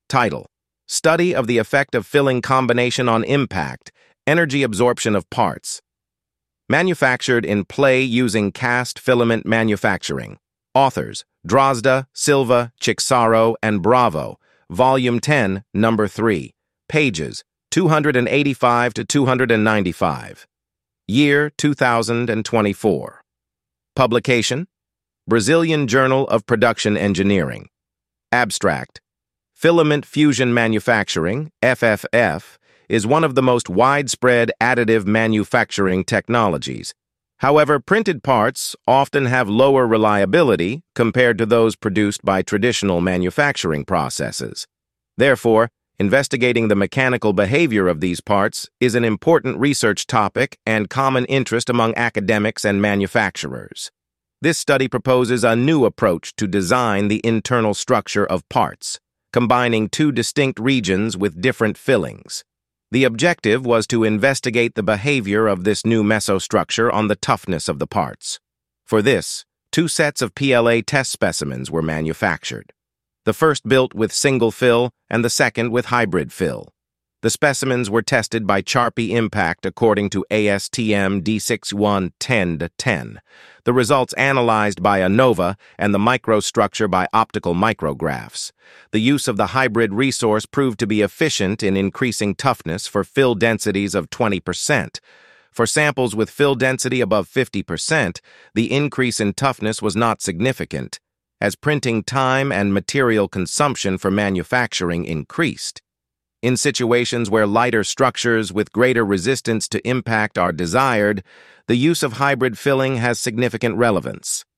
Title: Study of the effect of filling combination on impact, energy absorption of parts. Manufactured in Play using cast filament manufacturing. Authors: Drozda, Silva, Cixaro, and Bravo. Volume 10, Number 3. Pages 285 to 295. Year 2024. Publication: Brazilian Journal of Production Engineering. Abstract: Filament fusion manufacturing, FFF, is one of the most widespread additive manufacturing technologies. However, printed parts often have lower reliability compared to those produced by traditional manufacturing processes. Therefore, investigating the mechanical behavior of these parts is an important research topic and common interest among academics and manufacturers. This study proposes a new approach to design the internal structure of parts, combining two distinct regions with different fillings. The objective was to investigate the behavior of this new mesostructure on the toughness of the parts. For this, two sets of PLA test specimens were manufactured. The first built with single fill and the second with hybrid fill. The specimens were tested by Charpy Impact according to ASTM D6110-10. The results analyzed by ANOVA and the microstructure by optical micrographs. The use of the hybrid resource proved to be efficient in increasing toughness for fill densities of 20%. For samples with fill density above 50%, the increase in toughness was not significant, as printing time and material consumption for manufacturing increased. In situations where lighter structures with greater resistance to impact are desired, the use of hybrid filling has significant relevance.